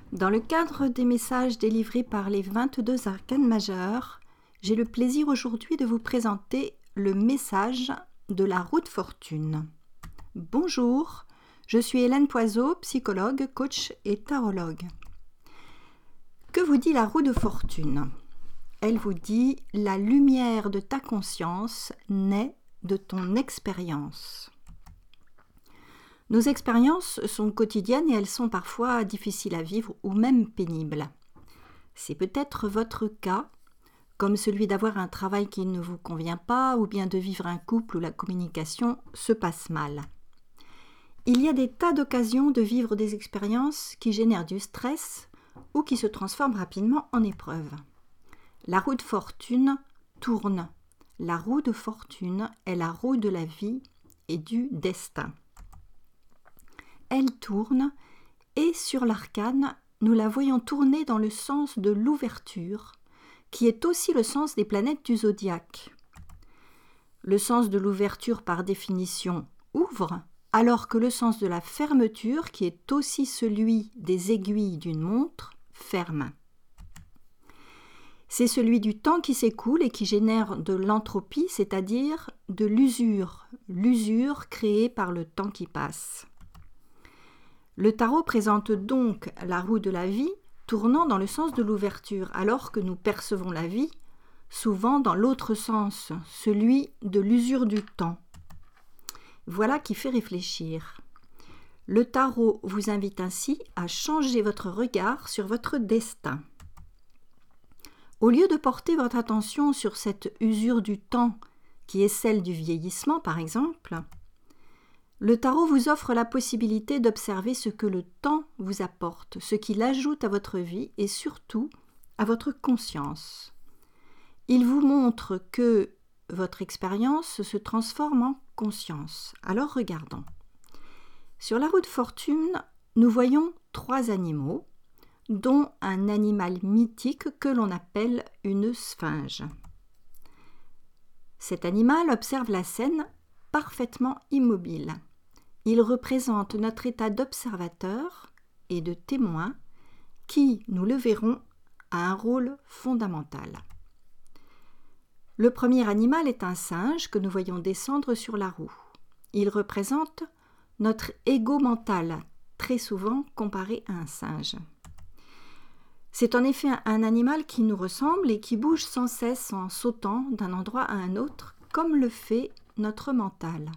Dans le cadre des messages délivrés par les 22 arcanes majeurs, j'ai le plaisir aujourd'hui de vous présenter le message de la roue de fortune. Bonjour, je suis Hélène Poiseau, psychologue, coach et tarologue. Que vous dit la roue de fortune ? Elle vous dit « La lumière de ta conscience naît de ton expérience ». Nos expériences sont quotidiennes et elles sont parfois difficiles à vivre ou même pénibles. C'est peut-être votre cas, comme celui d'avoir un travail qui ne vous convient pas ou bien de vivre un couple où la communication se passe mal. Il y a des tas d'occasions de vivre des expériences qui génèrent du stress ou qui se transforment rapidement en épreuve. La roue de fortune tourne. La roue de fortune est la roue de la vie et du destin. Elle tourne et sur l'arcane, nous la voyons tourner dans le sens de l'ouverture, qui est aussi le sens des planètes du zodiaque. Le sens de l'ouverture par définition ouvre, alors que le sens de la fermeture, qui est aussi celui des aiguilles d'une montre, ferme. C'est celui du temps qui s'écoule et qui génère de l'entropie, c'est-à-dire de l'usure créée par le temps qui passe. Le tarot présente donc la roue de la vie tournant dans le sens de l'ouverture, alors que nous percevons la vie souvent dans l'autre sens, celui de l'usure du temps. Voilà qui fait réfléchir. Le tarot vous invite ainsi à changer votre regard sur votre destin. Au lieu de porter votre attention sur cette usure du temps, qui est celle du vieillissement par exemple, le tarot vous offre la possibilité d'observer ce que le temps vous apporte, ce qu'il ajoute à votre vie et surtout à votre conscience. Il vous montre que votre expérience se transforme en conscience. Alors regardons. Sur la roue de fortune, nous voyons 3 animaux, dont un animal mythique que l'on appelle une sphinge. Cet animal observe la scène parfaitement immobile. Il représente notre état d'observateur et de témoin qui, nous le verrons, a un rôle fondamental. Le premier animal est un singe que nous voyons descendre sur la roue. Il représente notre ego mental, très souvent comparé à un singe. C'est en effet un animal qui nous ressemble et qui bouge sans cesse en sautant d'un endroit à un autre, comme le fait notre mental.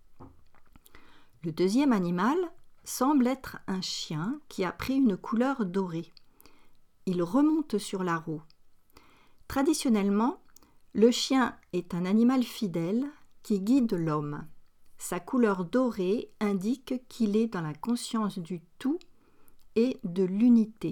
Le deuxième animal semble être un chien qui a pris une couleur dorée. Il remonte sur la roue. Traditionnellement, le chien est un animal fidèle qui guide l'homme. Sa couleur dorée indique qu'il est dans la conscience du tout et de l'unité.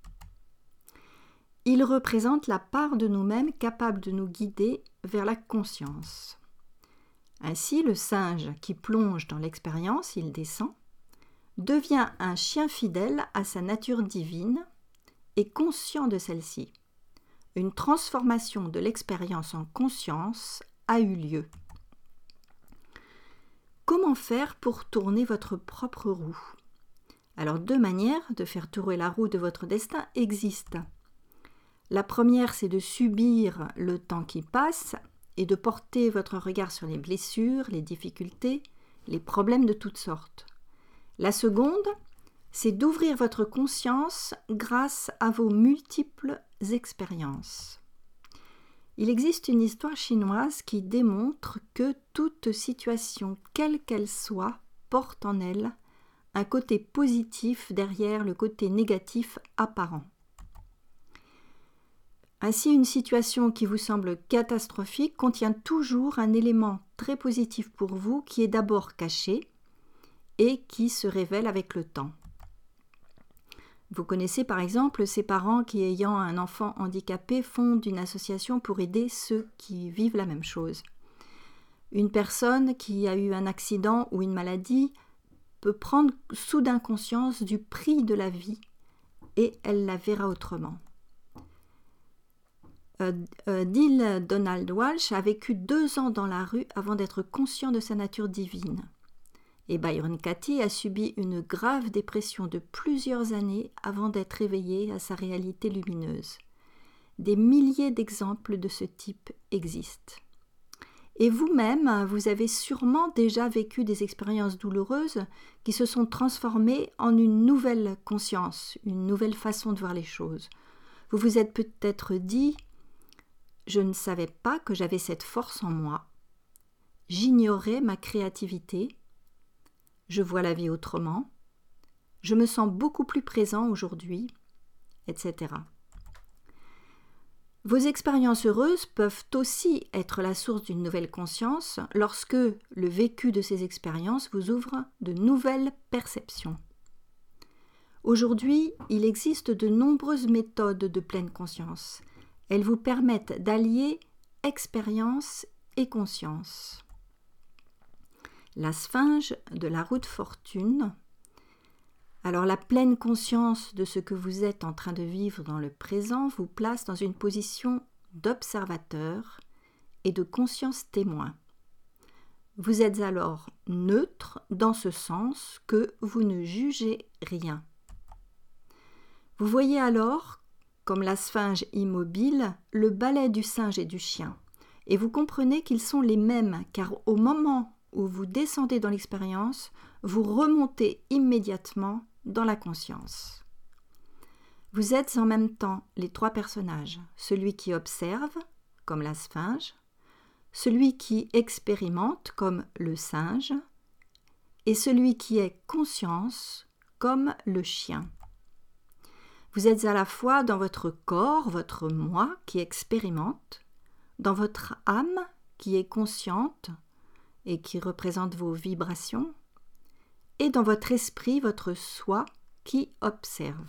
Il représente la part de nous-mêmes capable de nous guider vers la conscience. Ainsi, le singe qui plonge dans l'expérience, il descend, devient un chien fidèle à sa nature divine et conscient de celle-ci. Une transformation de l'expérience en conscience a eu lieu. Comment faire pour tourner votre propre roue ? Alors, 2 manières de faire tourner la roue de votre destin existent. La première, c'est de subir le temps qui passe et de porter votre regard sur les blessures, les difficultés, les problèmes de toutes sortes. La seconde, c'est d'ouvrir votre conscience grâce à vos multiples expériences. Il existe une histoire chinoise qui démontre que toute situation, quelle qu'elle soit, porte en elle un côté positif derrière le côté négatif apparent. Ainsi, une situation qui vous semble catastrophique contient toujours un élément très positif pour vous qui est d'abord caché et qui se révèle avec le temps. Vous connaissez par exemple ces parents qui, ayant un enfant handicapé, fondent une association pour aider ceux qui vivent la même chose. Une personne qui a eu un accident ou une maladie peut prendre soudain conscience du prix de la vie et elle la verra autrement. Neale Donald Walsch a vécu 2 ans dans la rue avant d'être conscient de sa nature divine. Et Byron Katie a subi une grave dépression de plusieurs années avant d'être éveillé à sa réalité lumineuse. Des milliers d'exemples de ce type existent. Et vous-même, vous avez sûrement déjà vécu des expériences douloureuses qui se sont transformées en une nouvelle conscience, une nouvelle façon de voir les choses. Vous vous êtes peut-être dit « Je ne savais pas que j'avais cette force en moi. J'ignorais ma créativité. Je vois la vie autrement. Je me sens beaucoup plus présent aujourd'hui, etc. » Vos expériences heureuses peuvent aussi être la source d'une nouvelle conscience lorsque le vécu de ces expériences vous ouvre de nouvelles perceptions. Aujourd'hui, il existe de nombreuses méthodes de pleine conscience. Elles vous permettent d'allier expérience et conscience. La sphinge de la roue de fortune. Alors la pleine conscience de ce que vous êtes en train de vivre dans le présent vous place dans une position d'observateur et de conscience témoin. Vous êtes alors neutre dans ce sens que vous ne jugez rien. Vous voyez alors, comme la sphinge immobile, le balai du singe et du chien, et vous comprenez qu'ils sont les mêmes, car au moment où vous descendez dans l'expérience, vous remontez immédiatement dans la conscience. Vous êtes en même temps les trois personnages, celui qui observe, comme la sphinge, celui qui expérimente, comme le singe, et celui qui est conscience, comme le chien. Vous êtes à la fois dans votre corps, votre moi qui expérimente, dans votre âme qui est consciente et qui représente vos vibrations, et dans votre esprit, votre soi qui observe.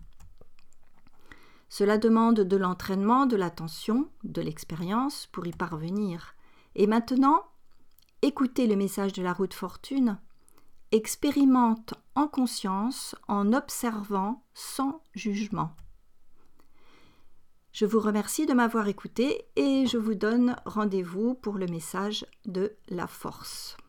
Cela demande de l'entraînement, de l'attention, de l'expérience pour y parvenir. Et maintenant, écoutez le message de la roue de fortune, expérimente en conscience, en observant sans jugement. Je vous remercie de m'avoir écouté et je vous donne rendez-vous pour le message de la force.